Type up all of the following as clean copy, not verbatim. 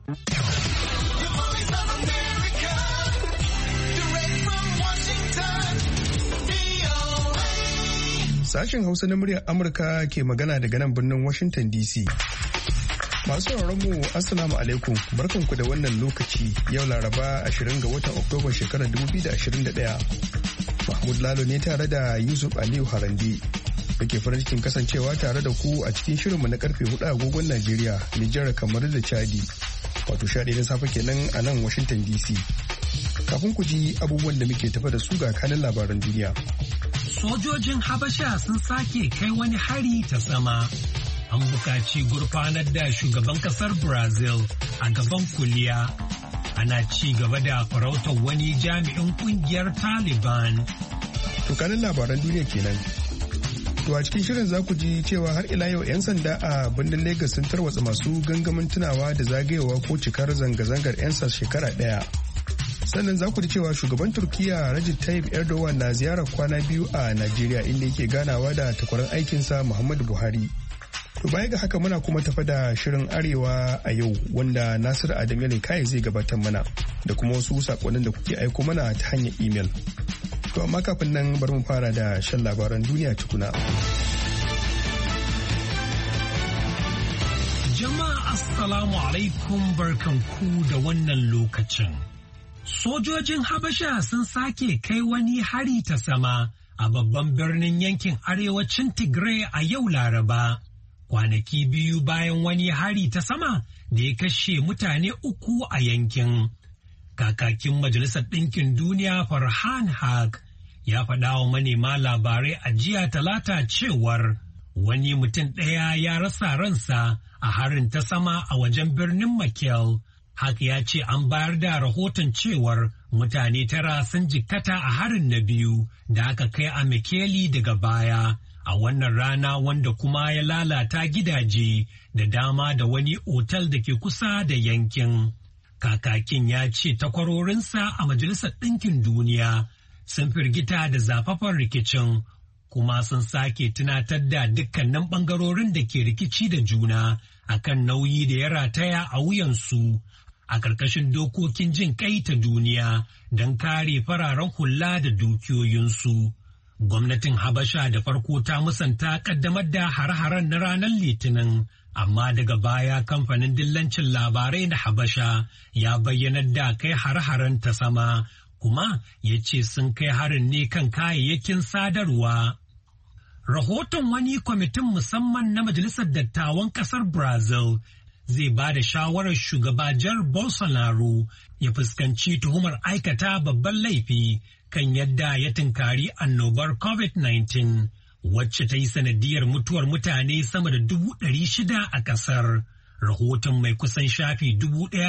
Sashen Hausa na muryar Amurka ke magana daga nan birnin Washington DC. Masu mu Assalamu alaikum, barkanku da wannan lokaci yau Laraba 20 ga watan Oktoba shekarar 2021. Mahmud Lalo ne tare da Yusuf Aliyu Harande da ke farin cikin kasancewa tare da ku a cikin shirinmu na karfe 4 agogon Najeriya, Nijar, kamar da Chadi. Wato 11 na safe kenan a nan Washington DC. Kafin ku ji abubuwan da muke tafa da su ga kanin labaran duniya. Sojojin Habasha sun sake kai wani hari ta sama. An buƙaci gurfanar da shugaban ƙasar Brazil a gaban kuliya. Ana ci gaba da farautar wani jami'in ƙungiyar Taliban. Tukanin labaran duniya kenan. To a cikin shirin za ku ji cewa har ila yau 'yan sanda a birnin Lagos sun tarwatsa masu gangamin tunawa da zagayewa ko cikar zanga-zangar 'yan shekara ɗaya. Sannan za ku ji cewa shugaban Turkiyya Recep Tayyip Erdogan na ziyarar kwana 2 a Najeriya inda yake ganawa da takwaran aikinsa Muhammadu Buhari. To baya ga haka muna kuma tafa da shirin Arewa a yau wanda Nasiru Adamu kai zai gabatar mana da kuma wasu sakonnin da kuke aiko mana ta hanyar imel. To amma kafin nan bari mu fara da shan labaran duniya tukuna. Jama'a assalamu alaikum, barkanku da wannan lokacin. Sojojin Habasha sun sake kai wani hari ta sama a babban birnin yankin arewacin Tigray a yau Laraba. Kwanaki biyu bayan wani hari ta sama da ya kashe mutane 3 a yankin. Kakakin Majalisar Ɗinkin Duniya Farhan Haq ya faɗa wa manema labarai a jiya Talata cewar wani mutum ɗaya ya rasa ransa a harin ta sama a wajen birnin Mekelle. Haq ya ce an bayar da rahoton cewar mutane 9 sun jikkata a harin na biyu da aka kai a Mekelle daga baya. A wannan rana wanda kuma ya lalata gidaje da dama da wani otal da ke kusa da yankin. Kakakin ya ce takwarorinsa a Majalisar Ɗinkin Duniya sun firgita da zafafan rikicin kuma sun sake tunatar da dukkanin ɓangarorin da ke rikici da juna akan nauyi da ya rataya a wuyansu a ƙarƙashin dokokin jin ƙai ta duniya don kare fararen hula da dukiyoyinsu. Gwamnatin Habasha da farko ta musanta kaddamar da hare-haren na ranar Litinin, amma daga baya kamfanin dillancin labarai na Habasha ya bayyana da kai hare-haren ta sama, kuma ya ce sun kai harin ne kan kayayyakin sadarwa. Rahoton wani kwamitin musamman na Majalisar Dattawan ƙasar Brazil zai ba da shawarar shugaba Jair Bolsonaro ya fuskanci tuhumar aikata babban laifi kan yadda ya tunkari annobar COVID-19 wacce ta yi sanadiyar mutuwar mutane sama da 600,000 a ƙasar. Rahoton mai kusan shafi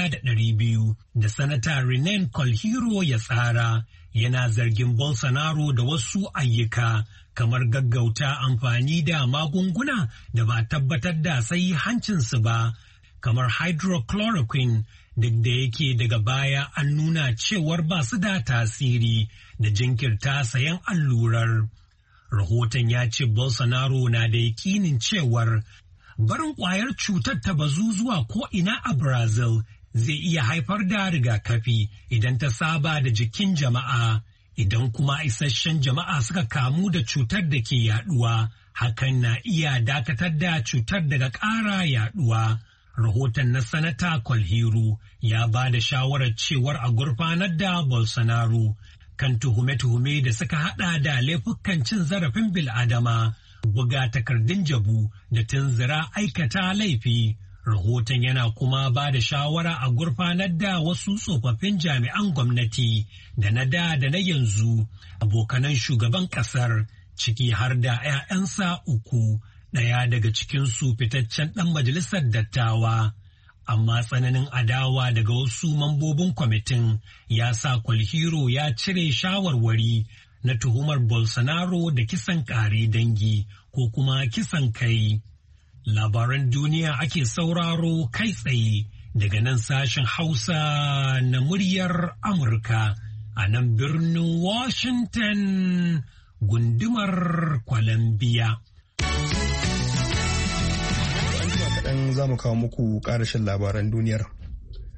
1,200 da Sanata Renan Colhiro ya tsara yana zargin Bolsonaro da wasu ayyuka kamar gaggauta amfani da magunguna da ba tabbatar da sahihancinsu ba, kamar hydrochloroquine, duk da yake daga baya an nuna cewar ba su da tasiri da jinkirta sayan allurar. Rahoton ya ce Bolsonaro na da yakinin cewar barin kwayar cutar ta bazu zuwa ko'ina a Brazil zai iya haifar da rigakafi idan ta saba da jikin jama'a. Idan kuma isasshen jama'a suka kamu da cutar da ke yaduwa, hakan na iya dakatar da cutar daga ƙara yaduwa. Rahoton na Sanata Colhiro ya ba da shawarar cewar a gurfanar da Bolsonaro kan tuhume-tuhume da suka hada da laifukan cin zarafin bil'adama, buga takardun jabu da tunzura aikata laifi. Rahoton yana kuma ba da shawara a gurfanar da wasu tsofaffin jami'an gwamnati da na yanzu, abokanan shugaban ƙasar, ciki har da 'ya'yansa 3. Ɗaya daga cikinsu fitaccen ɗan majalisar dattawa, amma tsananin adawa daga wasu mambobin kwamitin ya sa Colhiro ya cire shawarwari na tuhumar Bolsonaro da kisan ƙare dangi ko kuma kisan kai. Labaran duniya ake sauraro kai tsaye daga nan sashen Hausa na muryar Amurka a nan birnin Washington gundumar Columbia. Kaɗan za mu kawo muku ƙarashin labaran duniyar.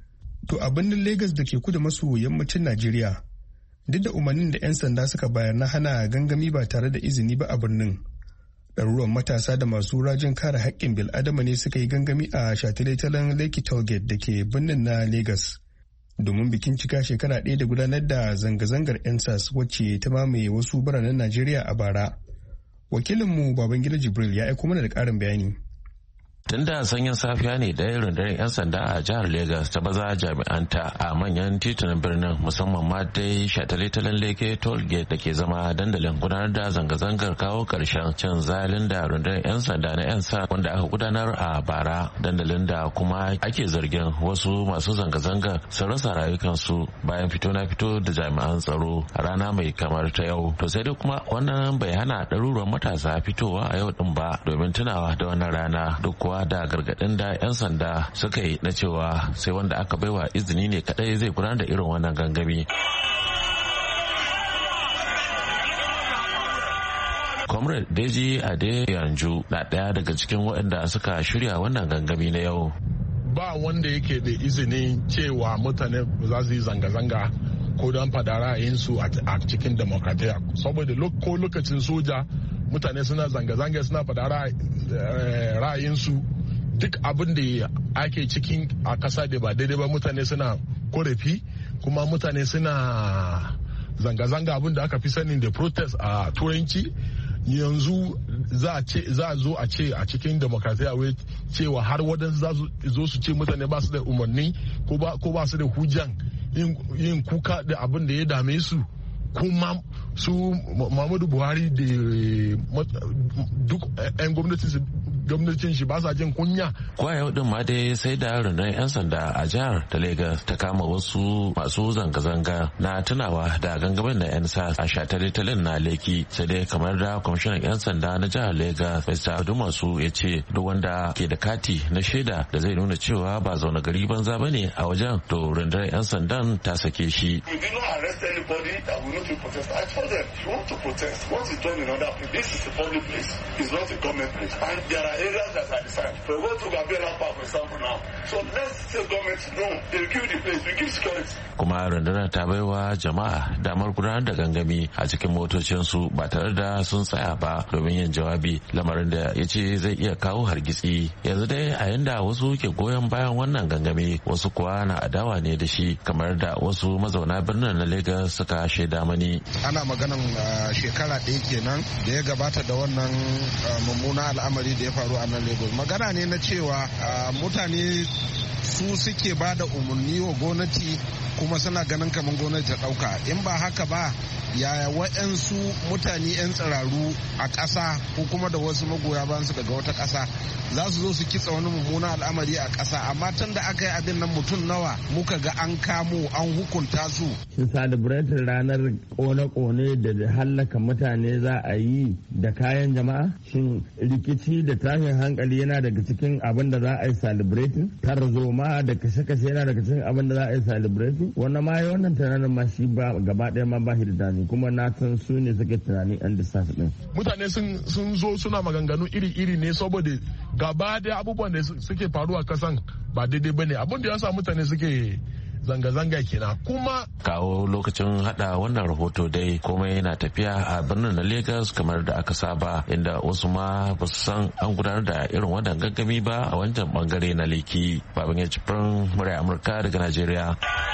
To a birnin Legas da ke kudu maso yammacin Najeriya, duk da umarnin da 'yan sanda suka bayar na hana gangami ba tare da izini ba a birnin, ɗaruruwan matasa da masu rajin kare haƙƙin bil'adama ne suka yi gangami a shataletalen Lekki Tollgate da ke birnin na Legas domin bikin cika shekara ɗaya da gudanar da zanga-zangar 'yan sas wacce ta mamaye wasu biranen Najeriya a bara. Wakilinmu Babangida Jibril ya aiko mana da ƙarin bayani. Tun da sanyin safiya ne ɗaya rundunar 'yan sanda a jihar Legas ta baza jami'anta a manyan titunan birnin, musamman ma dai shataletalen Lekki Tollgate da ke zama dandalin gudanar da zanga-zangar kawo ƙarshen cin zalin da rundunar 'yan sanda na 'yan sa wanda aka gudanar a bara, dandalin da kuma ake zargin wasu masu zanga-zangar sun rasa rayukansu bayan fito na fito da jami'an tsaro a rana mai kamar ta yau. To sai dai kuma wannan bai hana ɗaruruwan matasa fitowa a yau din ba domin tunawa da wannan rana, duk kuwa da gargadin da 'yan sanda suka yi na cewa sai wanda aka baiwa izini ne kadai zai gudanar da irin wannan gangami. Comrade Deji Adeyanju na ɗaya daga cikin waɗanda suka shirya wannan gangami na yau. Ba wanda yake da izini cewa mutane za su yi zanga-zanga ko don fada ra'ayinsu a cikin demokratiya, saboda ko lokacin soja mutane suna zanga-zanga suna fada ra'ayinsu, duk abin da ake cikin a kasa da ba daidai ba mutane suna korafi, kuma mutane suna zanga-zanga, abin da aka fi sani da protest a turanci. Yanzu za a zo a ce a cikin demokratiya wai cewa har wadansu za su zo su ce mutane ba su da umarni ko ba su da hujjan yin kuka da abin da ya dame su, kuma su Muhammadu Buhari da duk 'yan gwamnatin shi ba sa jin kunya. Kwa yau din ma dai sai da rundunar 'yan sanda a jihar ta Legas ta kama wasu masu zanga-zanga na tunawa da gangamin na 'yan sa a shataletalen na Lekki, sai dai kamar da kwamishinan 'yan sanda na jihar Legas Mr. Dumasu ya ce duk wanda ke da kati na shaida da zai nuna cewa ba zaune gari banza ba ne a wajen, to rundunar 'yan sandan ta sake shi. I told them, if you want to protest, what is done in other places, this is a public place, it's not a government place. And there are areas that are decided. We go to Gabriela Park, for example, now. So let's say government, no, they will give the place, we give security. Kuma rundunar ta baiwa jama'a damar gudanar da gangami a cikin motocinsu ba tare da sun tsaya ba domin yin jawabi, lamarin da ya ce zai iya kawo hargitsi. Yanzu dai a yanda wasu ke goyon bayan wannan gangami, wasu kuwa na adawa ne da shi, kamar da wasu mazauna birnin na Lagos suka shaida mani. Ana maganan shekara ɗaya kenan da ya gabata da wannan mummuna al'amari da ya faru a nan Lagos. Magana ne na cewa mutane su suke ba da umarni wa gwamnati, kuma suna ganin kamar gwamnati ta ɗauka. In ba haka ba, yaya wa'yansu mutane 'yan tsiraru a ƙasa ko kuma da wasu magoya bayan su daga wata ƙasa za su zo su kitsa wani mummuna al'amari a ƙasa, amma tun da aka yi abin nan mutum nawa muka ga an kamo an hukunta su. Shin celebrating ranar kone-kone da hallaka mutane za a yi da kayan jama'a? Shin rikici da tashin hankali yana daga cikin abin da za a yi celebrating? Tarzoma da kashe-kashe yana daga cikin abin da za a yi celebrating? Wannan ma wannan tunanin ma shi ba gaba ɗaya ma ba shi da dani, kuma na san su ne suke tunani an distance din. Mutane sun zo suna maganganu iri-iri ne saboda gaba da abubuwan da suke faruwa kasan ba daidai bane, abin da ya sa mutane suke zanga-zanga kenan. Kuma kawo lokacin hada wannan rahoto dai komai yana tafiya a birnin na Lagos kamar da aka saba, inda wasu ma ba su san an gudanar da irin wannan gangami ba a wancan bangare na Lekki. Babban Jibrin murya Amurka daga Najeriya.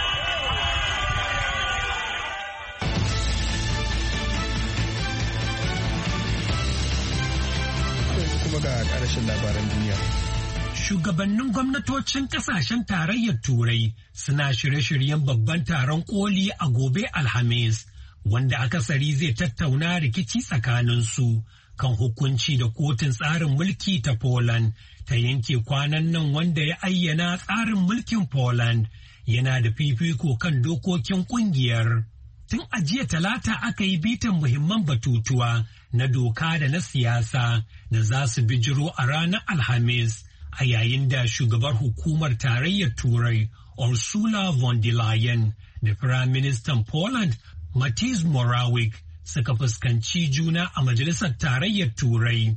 Kuma ga ƙarashin labaran duniya. Shugabannin gwamnatocin kasashen tarayyar Turai suna shirye-shiryen babban taron koli a gobe Alhamis, wanda akasari zai tattauna rikici tsakaninsu kan hukunci da kotun tsarin mulki ta Poland ta yanke kwanan nan, wanda ya ayyana tsarin mulkin Poland yana da fifiko kan dokokin kungiyar. Tun a jiya Talata aka yi bitan muhimman batutuwa na doka da na siyasa da za su bijiro a ranar Alhamis, a yayin da shugabar hukumar tarayyar Turai Ursula von der Leyen da Firaministan Poland Mateusz Morawiecki suka fuskanci juna a Majalisar Tarayyar Turai.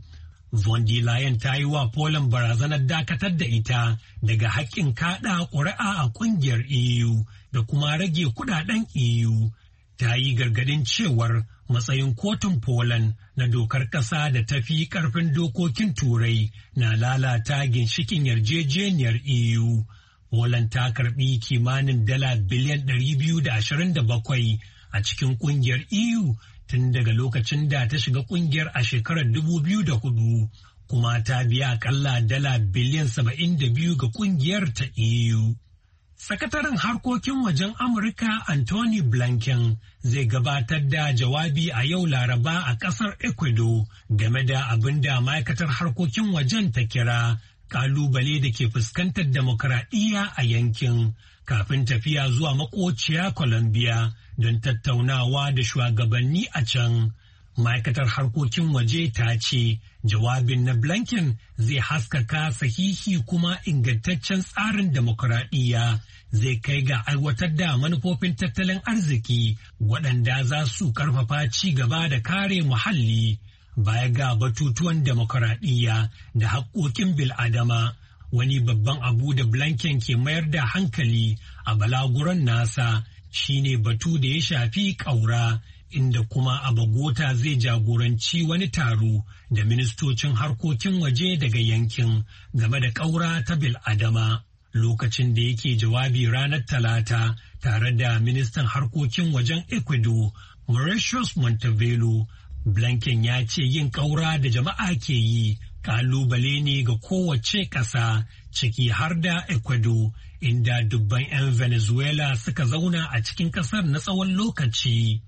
Von der Leyen ta yi wa Poland barazanar dakatar da ita daga haƙƙin kaɗa ƙuri'a a ƙungiyar EU da kuma rage kuɗaɗen EU. Ta yi gargaɗin cewar matsayin kotun Poland na dokar ƙasa da ta fi ƙarfin dokokin Turai na lalata ginshikin yarjejeniyar EU. Poland ta karɓi kimanin dala biliyan 227 a cikin ƙungiyar EU tun daga lokacin da ta shiga ƙungiyar a shekarar 2004, kuma ta biya akalla dala biliyan 72 ga ƙungiyar ta EU. Sakataren harkokin wajen Amurka Anthony Blinken zai gabatar da jawabi a yau Laraba a ƙasar Ecuador game da abin da ma'aikatar harkokin wajen ta kira ƙalubale da ke fuskantar demokuraɗiyya a yankin kafin tafiya zuwa makociya Colombia don tattaunawa da shugabanni a can. Ma'aikatar harkokin waje ta ce jawabin na Blinken zai haskaka sahihi kuma ingantaccen tsarin demokuraɗiyya, zai kai ga aiwatar da manufofin tattalin arziki waɗanda za su ƙarfafa ci gaba da kare muhalli. Baya ga batutuwan demokuraɗiyya da haƙƙoƙin bil'adama, wani babban abu da Blinken ke mayar da hankali a balaguron nasa shine batu da ya shafi ƙaura, inda kuma a Bogota zai jagoranci wani taro da ministocin harkokin waje daga yankin game da ƙaura ta bil'adama. Lokacin da yake jawabi ranar Talata tare da ministan harkokin wajen Ecuador, Mauritius Montevelo, Blinken ya ce yin ƙaura da jama'a ke yi ƙalubale ne ga kowace ƙasa, ciki har da Ecuador, inda dubban 'yan Venezuela suka zauna a cikin ƙasar na tsawon lokaci.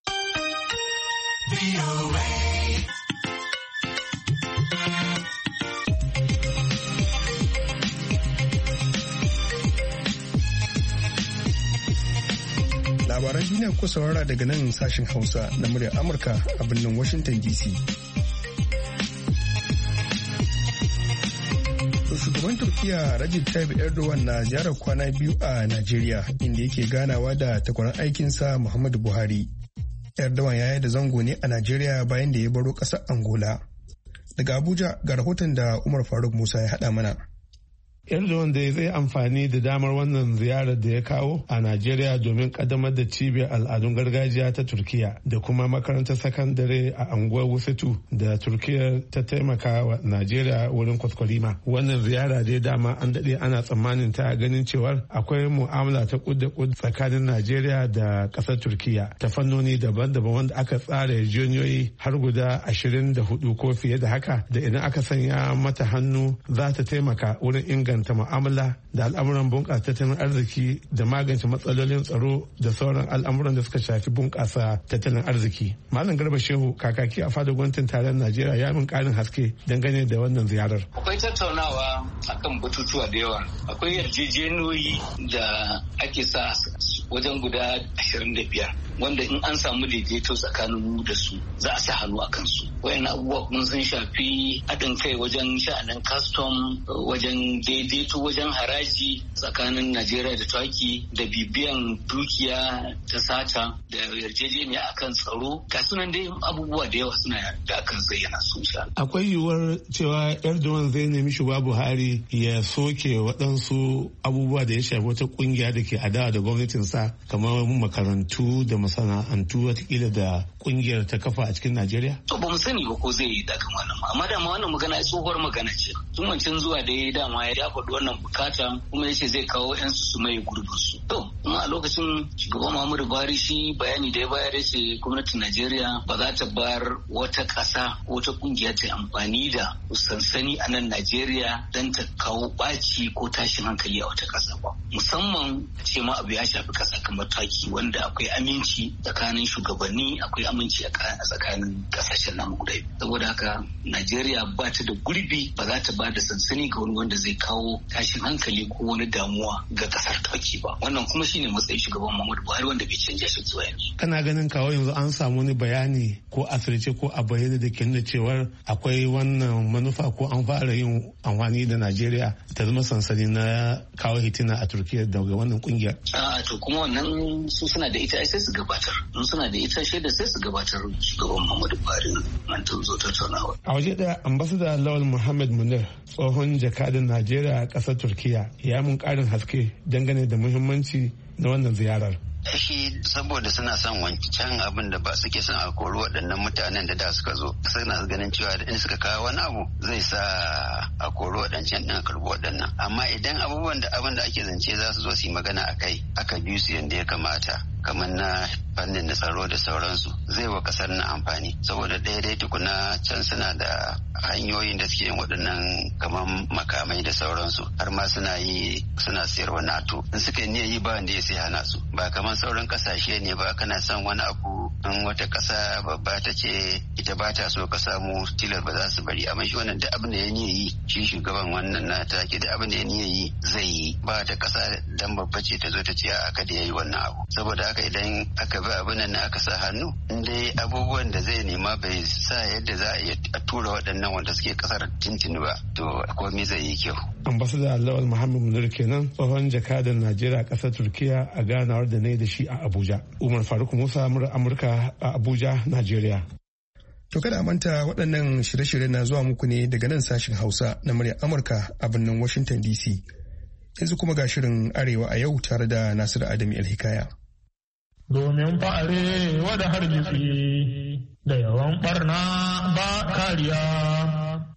Labaran duniya ku saurara daga nan sashen Hausa na muryar Amurka a birnin Washington DC. Shugaban Turkiyya Recep Tayyip Erdogan na ziyarar kwana biyu a Najeriya, inda yake ganawa da takwaran aikinsa Muhammadu Buhari. Erdogan ya yi da zango ne a Najeriya bayan da ya baro ƙasar Angola. Daga Abuja ga rahoton da Umar Faruk Musa ya haɗa mana. Erdogan da zai amfani da damar wannan ziyarar da ya kawo a Najeriya domin kaddamar da cibiyar al'adun gargajiya ta Turkiya da kuma makarantar sakandare a anguwar Wusatu da Turkiya ta taimaka wa Najeriya wurin kwaskwarima. Wannan ziyara dai dama an daɗe ana tsammanin ta ganin cewar akwai mu'amala ta kud da kud tsakanin Najeriya da ƙasar Turkiya ta fannoni daban-daban wanda aka tsara yarjejeniyoyi har guda 24 ko fiye da haka da idan aka sanya mata hannu za ta taimaka wurin inganta mu'amala da al'amuran bunƙasa tattalin arziki da magance matsalolin tsaro da sauran al'amuran da suka shafi bunƙasa tattalin arziki. Malam Garba Shehu kakaki a fadar gwamnatin tarayyar Najeriya ya min ƙarin haske dangane da wannan ziyarar. Akwai tattaunawa akan batutuwa da yawa. Akwai yarjejeniyoyi da ake sa wajen guda 25 wanda in an samu daidaito tsakanin mu da su za a sa hannu a kansu. Wayannan abubuwa kuma sun shafi haɗin kai wajen sha'anin custom, wajen daidaito wajen haraji tsakanin Najeriya da Turkey, da bibiyan dukiya ta sata da yarjejeniya akan tsaro. Ga sunan dai abubuwa da yawa suna da akan zayyana sun sha. Akwai yiwuwar cewa Erdogan zai nemi shugaba Buhari ya soke waɗansu abubuwa da ya shafi wata ƙungiya da ke adawa da gwamnatinsa kamar makarantu da masana'antu watakila da ƙungiyar ta kafa a cikin Najeriya? To ba mu sani ba ko zai yi dakan wannan, amma dama wannan magana tsohuwar magana ce. Tun wancan zuwa da ya dama ya faɗi wannan bukata kuma ya ce zai kawo 'yan su mai gurbin su. To kuma a lokacin shugaban Muhammadu Buhari shi bayani da ya bayar ya ce gwamnatin Najeriya ba za ta bar wata ƙasa ko wata ƙungiya ta amfani da sansani a nan Najeriya don ta kawo ɓaci ko tashin hankali a wata ƙasa ba. Musamman ce ma abu ya shafi ƙasa kamar Turkey wanda akwai aminci tsakanin shugabanni, akwai aminci a tsakanin ƙasashen namu guda biyu. Saboda haka Najeriya ba ta da gurbi, ba za ta ba da sansani ga wani wanda zai kawo tashin hankali ko wani damuwa ga kasar Turkey ba. Wannan kuma shine matsayin shugaban Muhammadu Buhari wanda bai canja shi zuwa yanzu. Kana ganin kawo yanzu an samu wani bayani ko asirce ko a bayyane da ke nuna cewar akwai wannan manufa ko an fara yin amfani da Najeriya ta zama sansani na kawo hitina a Turkiya daga wannan kungiyar? To kuma wannan su suna da ita sai su ga gabatar. In suna da ita shaida sai su gabatar shugaban Muhammadu Buhari nan ta zo tattaunawa. A waje ɗaya ambassador Lawal Muhammad Munir tsohon jakadan Najeriya a ƙasar Turkiya ya mun ƙarin haske dangane da muhimmanci na wannan ziyarar. Shi saboda suna son wancan abin da ba suke son a kori waɗannan mutanen da suka zo suna ganin cewa in suka kawo wani abu zai sa a kori waɗancan ɗin a karɓi waɗannan, amma idan abubuwan da abin da ake zance za su zo su yi magana a kai aka bi su yadda ya kamata kamar na fannin da tsaro da sauransu zai wa kasar na amfani, saboda daidai tukuna can suna da hanyoyin da suke yin waɗannan kamar makamai da sauransu har ma suna sayarwa NATO in suka yi yi ba wanda ya sai hana su, ba kamar sauran kasashe ne ba kana son wani abu in wata kasa babba ta ce ita ba ta so ka samu tilar ba za su bari, amma shi wannan duk abin da ya yi shi shugaban wannan na take da abin da ya yi zai yi, ba ta kasa dan babba ce ta zo ta ce a kada ya yi wannan abu, saboda haka idan aka bi abin nan aka sa hannu in dai abubuwan da zai nema bai sa yadda za a tura waɗannan wanda suke kasar tintini ba to komai zai yi kyau. Ambassador Lawal Muhammad Munir kenan tsohon jakadan Najeriya a ƙasar Turkiya a ganawar da na yi da shi a Abuja. Umar Faruk Musa Amurka a Abuja, Najeriya. To kada a manta waɗannan shirye-shirye na zuwa muku ne daga nan sashen Hausa na muryar Amurka a birnin Washington DC. Yanzu kuma ga shirin Arewa a yau tare da Nasiru Adamu Alhikaya. Domin fa'are wada hargitsi da yawan barna ba kariya.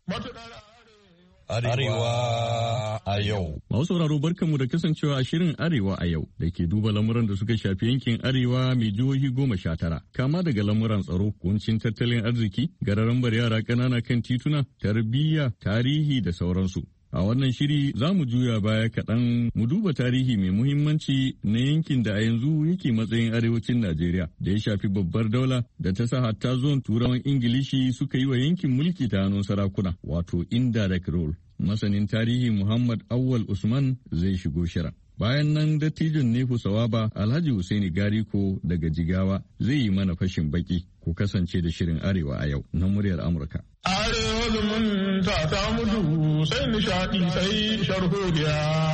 Arewa a yau. Masu sauraro barkanmu da kasancewa a shirin Arewa a yau da ke duba lamuran da suka shafi yankin Arewa mai jihohi 19, kama daga lamuran tsaro, kuncin tattalin arziki, gararan bar yara ƙanana kan tituna, tarbiyya, tarihi da sauransu. A wannan shiri za mu juya baya kaɗan mu duba tarihi mai muhimmanci na yankin da a yanzu yake matsayin arewacin Najeriya da ya shafi babbar daula da ta sa hatta zuwan turawan Ingilishi suka yi wa yankin mulki ta hannun sarakuna wato indirect rule. Masanin tarihi Muhammad Awwal Usman zai shigo shirin. Bayan nan dattijon Nefu Sawaba Alhaji Husaini Gariko daga Jigawa zai yi mana fashin baki. Ku kasance da shirin Arewa a yau na muryar Amurka. Arewa zumunta ta mutu sai nishaɗi sai sharholiya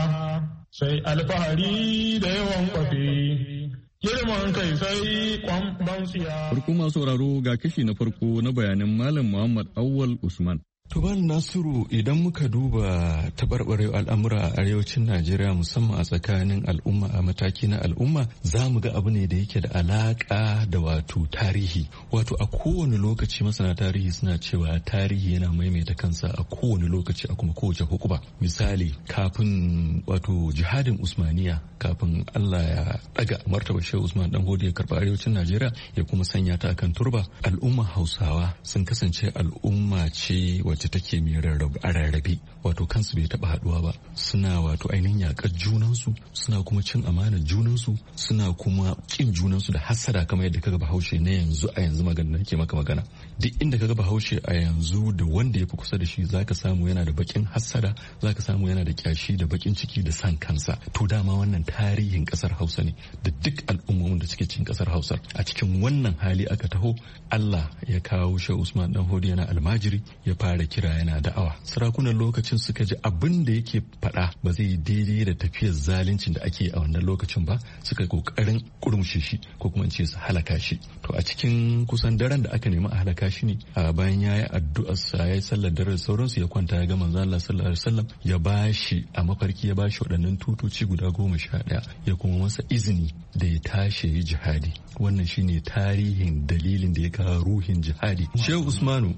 sai alfahari da yawan kwafe. Girman kai sai kwamban siya. Farko masu sauraro ga kashi na farko na bayanan Malam Muhammad Awwal Usman. Tubal Nasiru, idan muka duba taɓarɓarewa al'amura a arewacin Najeriya musamman a tsakanin al'umma a mataki na al'umma za mu ga abu ne da yake da alaƙa da wato tarihi. Wato a kowane lokaci masana tarihi suna cewa tarihi yana maimaita kansa a kowane lokaci a kuma kowace hukuma. Misali kafin wato jihadin Usmaniya, kafin Allah ya ɗaga martaba Shehu Usman Dan Hodi ya karɓi arewacin Najeriya ya kuma sanya ta akan turba, al'umma Hausawa sun kasance al'umma ce wacce take mai rarrabe, wato kansu bai taba haduwa ba, suna wato ainihin yakar junansu, suna kuma cin amanar junansu, suna kuma kin junansu da hasada, kamar yadda kaga Bahaushe na yanzu a yanzu magana nake maka magana. Duk inda kaga Bahaushe a yanzu da wanda ya fi kusa da shi zaka samu yana da bakin hasada, zaka samu yana da kyashi da bakin ciki da san kansa. To dama wannan tarihin kasar Hausa ne da duk al'ummomin da suke cikin kasar Hausa. A cikin wannan hali aka taho, Allah ya kawo Shehu Usman Dan Hodi yana almajiri, ya fara kira yana da'awa. Sarakunan lokacin suka ji abin da yake faɗa ba zai daidai da tafiyar zaluncin da ake a wannan lokacin ba, suka kokarin kurmushe shi ko kuma ce su halaka shi. To a cikin kusan daren da aka nemi a halaka shi ne, a bayan yayi addu'ar sa yayi sallar dare da sauransu, ya kwanta ya ga manzo Allah sallallahu alaihi wasallam ya bashi a mafarki, ya bashi waɗannan tutoci guda 11, ya kuma masa izini da ya tashi yi jihadi. Wannan shine tarihin dalilin da ya kawo ruhin jihadi. Shehu Usmanu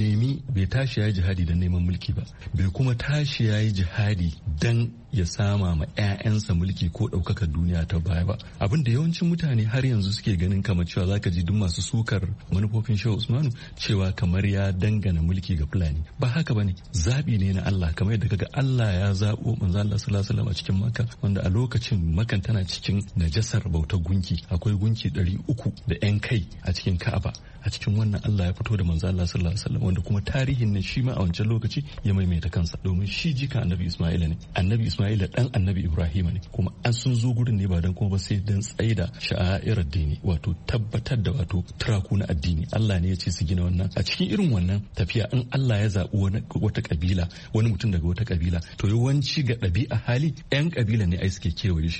bai tashi ya yi jihadi don neman mulki ba, bai kuma tashi ya yi jihadi don ya sama ma 'ya'yansa mulki ko ɗaukakar duniya ta baya ba. Abin da yawancin mutane har yanzu suke ganin kamar cewa zaka ji duk masu sukar manufofin Shehu Usmanu cewa kamar ya dangana mulki ga Fulani. Ba haka bane, zabi ne na Allah, kamar yadda kaga Allah ya zabo manzo Allah sallallahu alaihi wasallam a cikin Makka, wanda a lokacin Makkan tana cikin najasar bautar gunki. Akwai gunki 300 da 'yan kai a cikin Ka'aba. A cikin wannan Allah ya fito da manzo Allah sallallahu alaihi wasallam, wanda kuma tarihin ne shi ma a wancan lokaci ya maimaita kansa, domin shi jika Annabi Isma'ila ne. Annabi Isma'ila dan Annabi Ibrahim ne, kuma an sun zo gurin ne ba dan kuma ba sai dan tsaida sha'airar addini, wato tabbatar da wato turaku na addini. Allah ne ya ce su gina wannan. A cikin irin wannan tafiya, in Allah ya zaɓi wata kabila, wani mutum daga wata kabila, to yawanci ga ɗabi'a hali 'yan kabila ne ai suke kewaye shi.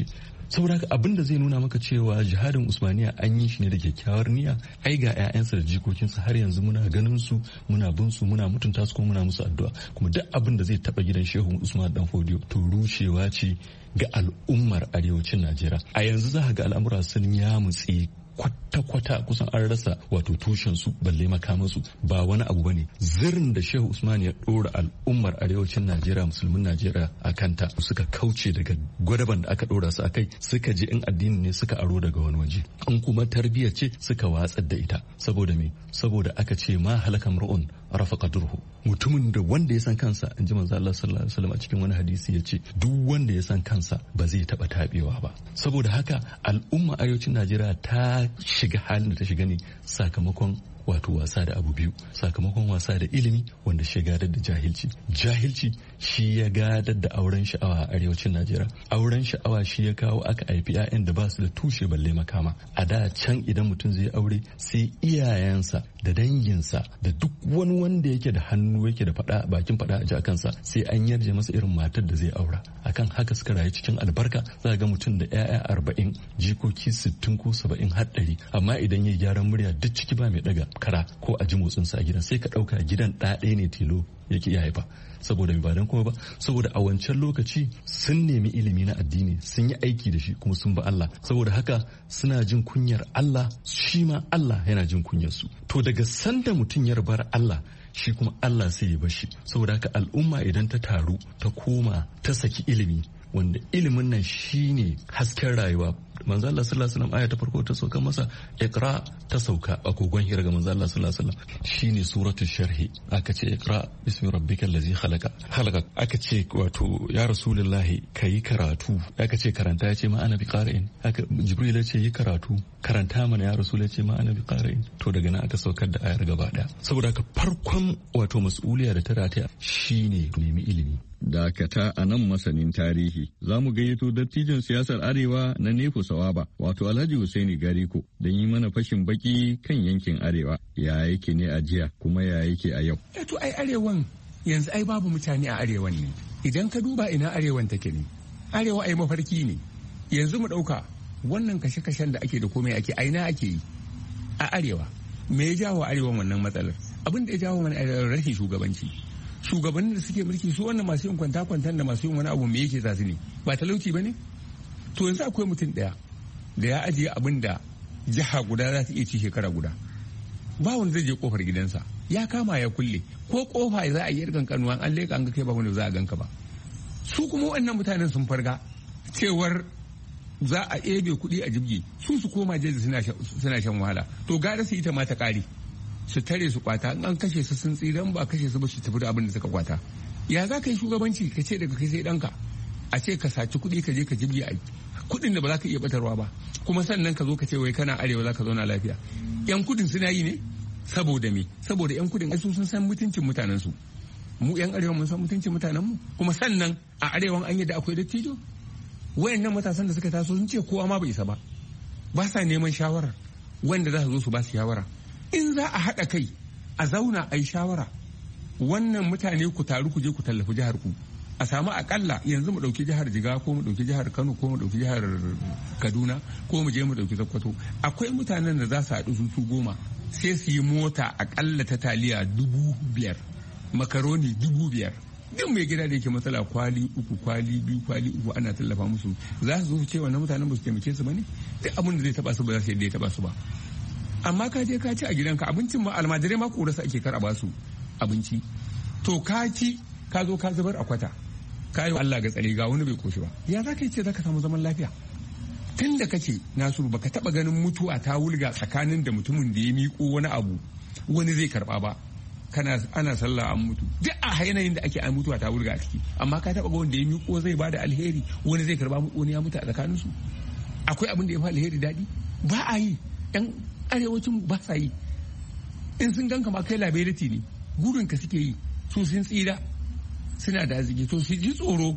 saboda haka abin da zai nuna maka cewa jihadin Usmaniya an yi shi ne da kyakkyawar niyya. Ai ga 'ya'yansa da jikokinsa har yanzu muna ganin su, muna bin su, muna mutunta su, kuma muna musu addu'a. Kuma duk abin da zai taba gidan Shehu Usman Dan Fodio to rushewa ce ga al'ummar arewacin Najeriya. A yanzu za ka ga al'amura sun yamutse kwata-kwata, kusan an rasa wato tushen su balle makamansu. Ba wani abu bane zirin da Shehu Usman ya dora al'ummar arewacin Najeriya, musulmin Najeriya a kanta, suka kauce daga gwadaban da aka dora su akai, suka je in addini ne suka aro daga wani waje, in kuma tarbiyya ce suka watsar da ita. Saboda me? Saboda aka ce ma halaka mar'un rafa qadruhu, mutumin da wanda ya san kansa, in ji manzo Allah sallallahu alaihi wasallam a cikin wani hadisi ya ce duk wanda ya san kansa ba zai taba tabewa ba. Saboda haka al'umma arewacin Najeriya ta shiga halin da ta shiga ne sakamakon wato wasa da abu biyu, sakamakon wasa da ilimi wanda shi gadar da jahilci shi ya gadar da auren sha'awa a arewacin Najeriya. Auren sha'awa shi ya kawo aka haifi 'ya'yan da ba su da tushe balle makama. A da can idan mutum zai aure sai iyayensa da danginsa da duk wani wanda yake da hannu yake da bakin fada a ji kansa sai an yarje masa irin matar da zai aura. Akan haka suka rayu cikin albarka. Za ga mutum da 'ya'ya 40, jikoki 60 ko 70 har 100, amma idan ya gyaran murya duk ciki ba mai daga kara ko a ji motsinsa a gidan, sai ka ɗauka gidan ɗaya ne tilo yake iya haifa. Saboda ba dan kuma ba, saboda a wancan lokaci sun nemi ilimi na addini, sun yi aiki da shi, kuma sun ba Allah. Saboda haka suna jin kunyar Allah, shi ma Allah yana jin kunyar su. To daga sanda mutum ya bar Allah, shi kuma Allah sai ya bar shi. Saboda haka al'umma idan ta taru ta koma ta saki ilimi, wanda ilimin nan shine hasken rayuwa. Manzo Allah sallallahu alaihi wasallam aya ta farko ta sauka masa iqra ta sauka a kogon Hira ga manzo Allah sallallahu alaihi wasallam shine suratul sharhi. Aka ce iqra bismi rabbikal ladzi khalaqa aka ce wato ya rasulullahi kai karatu, aka ce karanta, ya ce ma ana biqari'in. Aka Jibril ya ce yi karatu, karanta mana ya rasul, ya ce ma ana biqari'in. To daga nan aka saukar da ayar gaba daya. Saboda haka farkon wato mas'uliya da ta rataya shine nemi ilimi. Dakata a nan masanin tarihi, za mu gayyato dattijan siyasar Arewa na Nefo Sawaba, wato Alhaji Hussaini Gariko, don yi mana fashin baki kan yankin Arewa. Ya yake ne a jiya kuma ya yake a yau? To ai Arewan yanzu ai babu mutane a Arewan ne. Idan ka duba ina Arewan take ne, Arewa ai mafarki ne. Yanzu mu ɗauka wannan kashe-kashen da ake da komai ake aina ake yi a Arewa. Me ya jawo Arewan wannan matsalar? Abin da ya jawo mana rashin shugabanci. Shugabannin da suke mulki su wannan masu yin kwanta-kwantan da masu yin wani abu me yake zasu ne, ba talauci ba ne? To yanzu akwai mutum ɗaya da ya ajiye abin da jiha guda za ta iya ci shekara guda, ba wanda zai je kofar gidansa, ya kama ya kulle, ko kofa za a yi irin kanuwa an leka an ga kai ba wanda za a ganka ba. Su kuma wannan mutanen sun farga cewar za a ebe kuɗi a jibge su koma jeji suna shan wahala, to gara su ita ma ta ƙari, su tare su kwata, in an kashe su sun tsira, ba kashe su ba su tafi da abin da suka kwata. Ya za ka yi shugabanci ka ce daga kai sai ɗanka a ce ka saci kuɗi ka je ka jibge a kuɗin da ba za ka iya batarwa ba, kuma sannan ka zo ka ce wai kana Arewa za ka zauna lafiya. Yan kudin suna yi ne saboda me? Saboda yan kudin ai sun san mutuncin mutanen su, mu yan Arewa mun san mutuncin mutanen mu, kuma sannan a Arewan an yadda akwai dattijo. Wayannan matasan da suka taso sun ce kowa ma bai isa ba, ba sa neman shawara wanda za su zo su ba su shawara. In za a haɗa kai a zauna a yi shawara, wannan mutane ku taru ku je ku tallafi jihar ku, a samu akalla yanzu mu ɗauki jihar Jigawa ko mu ɗauki jihar Kano ko mu ɗauki jihar Kaduna ko mu je mu ɗauki Sokoto. Akwai mutanen da za su haɗu su 10 sai su yi mota akalla ta taliya 5,000, makaroni 5,000. Duk mai gida da yake matsala kwali 3, kwali 2, kwali 3 ana tallafa musu, za su zo ce wannan mutanen ba su taimake su ba ne? Duk abin da zai taba su ba za su yadda ya taba su ba. Amma ka je ka ci a gidanka abincin ma almajirai ma korasa ake kar a ba su abinci, to ka ci ka zo ka zubar a kwata, ka yi Allah ga tsare ga wani bai koshi ba. Ya za ka yi ce za ka samu zaman lafiya? Tun da kake Nasiru baka taba ganin mutuwa ta wulga tsakanin da mutumin da ya miƙo wani abu wani zai karba ba. Ana sallah an mutu, duk a yanayin da ake an mutuwa ta wulga a ciki, amma ka taba ga wanda ya miƙo zai bada alheri wani zai karba wani ya mutu a tsakanin su? Akwai abin da ya fi alheri daɗi? Ba a yi. Yan arewacin ba sa yi. In sun ganka ma kai liability ne, gudun ka suke yi, su sun tsira suna da arziki, to su ji tsoro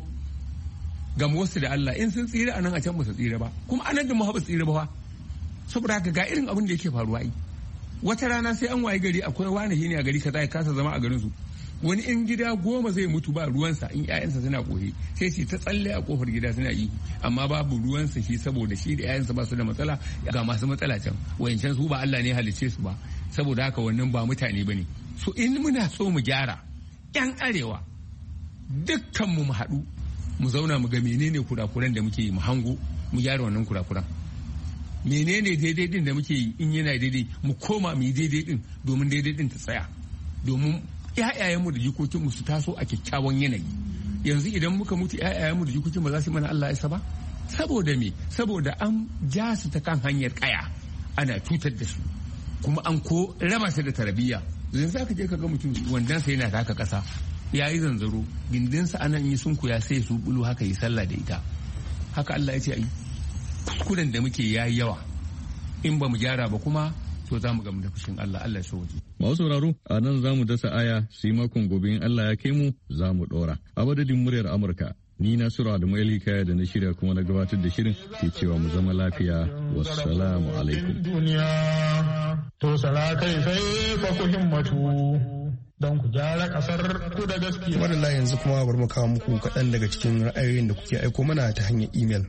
ga wasu da Allah. In sun tsira anan a can ba su tsira ba, kuma anan da mu haɓa tsira ba. Saboda haka ga irin abin da yake faruwa yi. Wata rana sai an waye gari akwai wani shine a gari kaza ya kasa zama a garin su, wani in gida 10 zai mutu ba ruwansa in 'ya'yansa suna kohe sai shi ta tsalle a kofar gida suna yi amma babu ruwansa shi saboda shi da 'ya'yansa ba su da matsala ga masu matsala can wayancan su ba Allah ne halicce su ba saboda haka wannan ba mutane bane. So in muna so mu gyara 'yan arewa dukkanmu mu haɗu mu zauna mu ga menene kurakuran da muke yi mu hango mu gyara wannan kurakuran. Menene daidai din da muke yi in yana daidai mu koma mu yi daidai din domin daidai din ta tsaya domin ƴaƴayenmu da jikokinmu su taso a kyakkyawan yanayi. Yanzu idan muka mutu ƴaƴayenmu da jikokin ba za su yi mana Allah ya ba saboda me saboda an ja su ta kan hanyar kaya ana cutar da su kuma an ko raba su da tarbiyya. Yanzu aka je ka ga mutum wandan sa yana taka kasa ya yi zanzaro gindinsa anan yi sunkuya sai su bulu haka yi sallah da ita haka Allah ya ce ai kuskuren da muke yayi yawa in ba mu gyara ba kuma to za mu gamu da fushin Allah ya so waje. Masu sauraro a nan za mu dasa aya sai makon gobe in Allah ya kai mu za mu ɗora. A madadin muryar Amurka ni Nasiru Adamu Kaya da na shirya kuma na gabatar da shirin ke cewa mu zama lafiya wassalamu alaikum. To sala kai sai fa ku himmatu don ku gyara kasar ku da gaskiya. Wadanda yanzu kuma bari mu kawo muku kaɗan daga cikin ra'ayoyin da kuke aiko mana ta hanyar imel.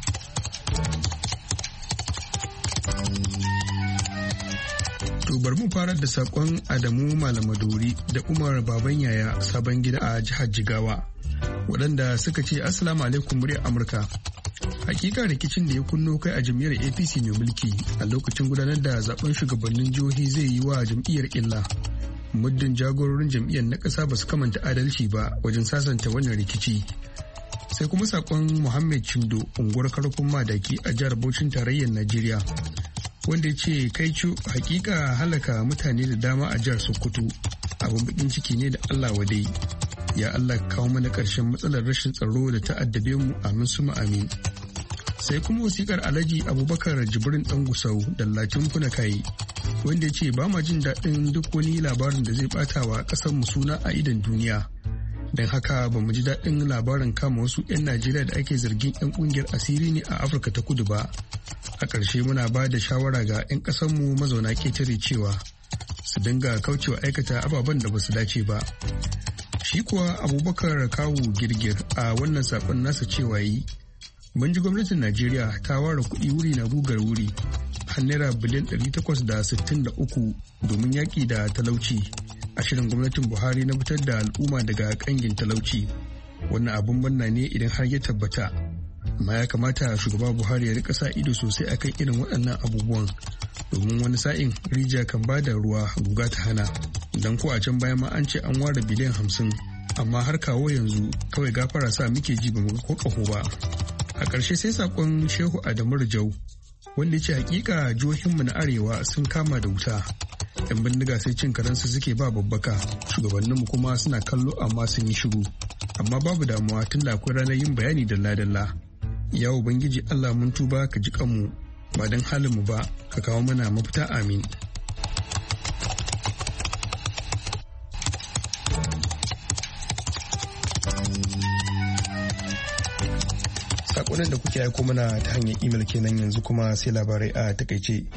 To bari mu fara da sakon Adamu Malamadori da Umar Baban Yaya Sabon Gida a jihar Jigawa waɗanda suka ce Assalamu alaikum muryar Amurka. Hakika rikicin da ya kunno kai a jam'iyyar APC mai mulki a lokacin gudanar da zaben shugabannin jihohi zai yi wa jam'iyyar illa. Muddin jagororin jam'iyyar na ƙasa ba su kamanta adalci ba wajen sasanta wannan rikici. Sai kuma sakon Muhammad Chindo unguwar karfin madaki a jihar Bauchin tarayyar Najeriya. Wanda ya ce kai hakika halaka mutane da dama a jihar Sokoto abin bakin ciki ne da Allah wadai. Ya Allah kawo mana ƙarshen matsalar rashin tsaro da ta addabe mu amin suma amin. Sai kuma wasikar Alhaji Abubakar Jibrin Dan Gusau da Latin Funakai wanda ya ce ba ma jin daɗin duk wani labarin da zai ɓata wa ƙasar mu suna a idon duniya. Don haka ba mu ji daɗin labarin kama wasu 'yan Najeriya da ake zargin 'yan ƙungiyar asiri ne a Afirka ta Kudu ba. A ƙarshe muna ba da shawara ga 'yan ƙasarmu mazauna ƙetare cewa su dinga kaucewa aikata ababen da ba su dace ba. Shi kuwa Abubakar Kawu Girgir a wannan saƙon nasa cewa yi, mun ji gwamnatin Najeriya ta ware kuɗi wuri na gugar wuri har naira biliyan 863 domin yaƙi da talauci a shirin gwamnatin Buhari na fitar da al'umma daga ƙangin talauci. Wannan abun banna ne idan har ya tabbata. Amma ya kamata shugaba Buhari ya rika sa ido sosai akan irin waɗannan abubuwan domin wani sa'in rijiya kan ba da ruwa guga ta hana. Dan ko a can baya ma an ce an ware biliyan 50 amma har kawo yanzu kawai gafara sa muke ji ba mu ga ko ƙaho ba. A ƙarshe sai sakon Shehu Adamu Rijau wanda ya ce hakika jihohinmu na arewa sun kama da wuta. 'Yan bindiga sai cin karansu suke ba babbaka, shugabanninmu kuma suna kallo amma sun yi shiru. Amma babu damuwa tun da akwai ranar yin bayani dalla-dalla. Ya Ubangiji Allah mun tuba ka ji kanmu ba don halinmu ba ka kawo mana mafita amin. Sakonin da kuke aiko mana ta hanyar imel kenan yanzu kuma sai labarai a takaice.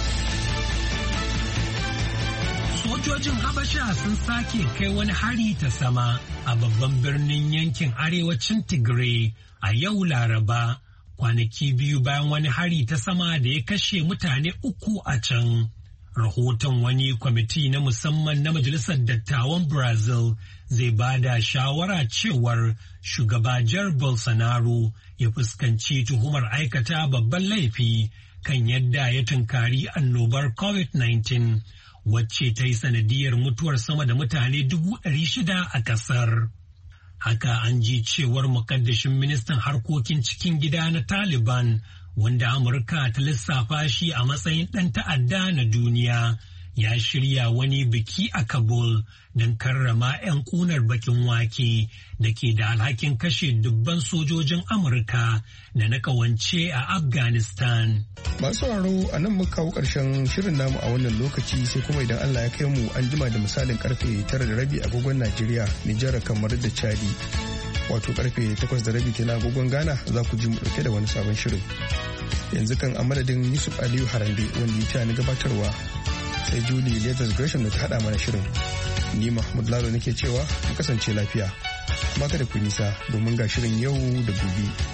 Sojojin Habasha sun sake kai wani hari ta sama a babban birnin yankin arewacin Tigray a yau Laraba, kwanaki biyu bayan wani hari ta sama da ya kashe mutane 3 a can. Rahoton wani kwamiti na musamman na Majalisar Dattawan Brazil zai ba da shawara cewar shugaba Jair Bolsonaro ya fuskanci tuhumar aikata babban laifi kan yadda ya tunkari annobar COVID-19 wacce ta yi sanadiyar mutuwar sama da mutane 600,000 a ƙasar. Haka an ji cewar mukaddashin ministan harkokin cikin gida na Taliban wanda Amurka ta lissafa shi a matsayin ɗan ta'adda na duniya ya shirya wani biki a Kabul don karrama 'yan ƙunar bakin wake da ke da alhakin kashe dubban sojojin Amurka da na kawance a Afghanistan. Masu sauraro a nan muka kawo ƙarshen shirin namu a wannan lokaci sai kuma idan Allah ya kai mu an jima da misalin karfe 9:30 agogon Najeriya, Nijar, kamar da Chadi. Wato karfe 8:30 kenan agogon Ghana za ku ji mu dauke da wani sabon shirin. Yanzu kan a madadin Yusuf Aliyu Harande wanda ya ta ni gabatarwa sai Julie Leathers Gresham da ta haɗa mana shirin. Ni Mahmud Lalo nake cewa mu kasance lafiya. Kuma kada ku nisa domin ga shirin yau da gobe.